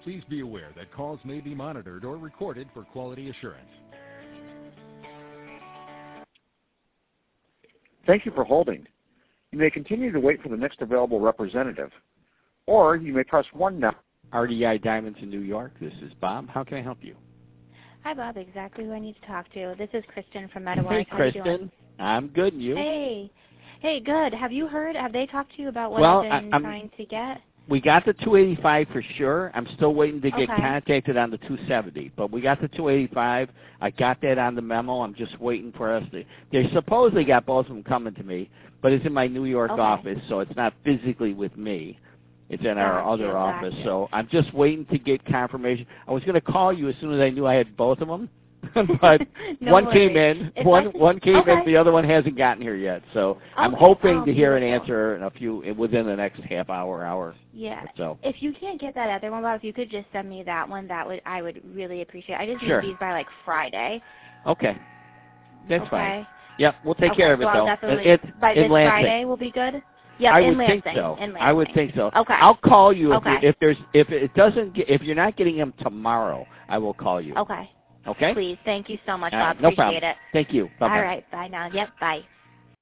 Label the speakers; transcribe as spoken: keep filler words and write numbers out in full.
Speaker 1: Please be aware that calls may be monitored or recorded for quality assurance.
Speaker 2: Thank you for holding. You may continue to wait for the next available representative, or you may press one now. R D I Diamonds in New York, this is Bob. How can I help you?
Speaker 3: Hi, Bob. Exactly who I need to talk to. This is Kristen from Meadowlark.
Speaker 2: Hey,
Speaker 3: How you
Speaker 2: Kristen.
Speaker 3: doing?
Speaker 2: I'm good, and you?
Speaker 3: Hey. Hey, good. Have you heard? Have they talked to you about what
Speaker 2: well,
Speaker 3: I've been
Speaker 2: I,
Speaker 3: trying to get?
Speaker 2: We got the two eighty-five for sure. I'm still waiting to get
Speaker 3: Okay.
Speaker 2: contacted on the two seventy, but we got the two eighty-five. I got that on the memo. I'm just waiting for us to. They supposedly got both of them coming to me, but it's in my New York
Speaker 3: Okay.
Speaker 2: office, so it's not physically with me. It's in our
Speaker 3: Gotcha,
Speaker 2: other office,
Speaker 3: gotcha.
Speaker 2: so I'm just waiting to get confirmation. I was going to call you as soon as I knew I had both of them, but
Speaker 3: no
Speaker 2: one
Speaker 3: worries.
Speaker 2: came in,
Speaker 3: If
Speaker 2: one
Speaker 3: I-
Speaker 2: one came
Speaker 3: okay.
Speaker 2: in, the other one hasn't gotten here yet. So I'm
Speaker 3: Okay.
Speaker 2: hoping
Speaker 3: Oh,
Speaker 2: to hear an
Speaker 3: beautiful.
Speaker 2: answer in a few within the next half hour, hour.
Speaker 3: Yeah.
Speaker 2: Or so.
Speaker 3: If you can't get that other one, Bob, if you could just send me that one, that would I would really appreciate. I just
Speaker 2: Sure.
Speaker 3: need these by like Friday.
Speaker 2: Okay, that's
Speaker 3: okay.
Speaker 2: fine. Yep, we'll take
Speaker 3: okay,
Speaker 2: care of it
Speaker 3: so
Speaker 2: though.
Speaker 3: I'll definitely,
Speaker 2: It's
Speaker 3: by
Speaker 2: in
Speaker 3: this
Speaker 2: Lansing.
Speaker 3: Friday will be good. Yep,
Speaker 2: I
Speaker 3: in
Speaker 2: would
Speaker 3: Lansing.
Speaker 2: think so.
Speaker 3: In Lansing.
Speaker 2: I would think so.
Speaker 3: Okay.
Speaker 2: I'll call you if,
Speaker 3: Okay.
Speaker 2: if there's if it doesn't get, if you're not getting them tomorrow. I will call you.
Speaker 3: Okay.
Speaker 2: Okay.
Speaker 3: Please, thank you so much,
Speaker 2: All
Speaker 3: Bob.
Speaker 2: right, no
Speaker 3: Appreciate
Speaker 2: problem.
Speaker 3: it.
Speaker 2: Thank you. Bye bye.
Speaker 3: All right, bye now. Yep, bye.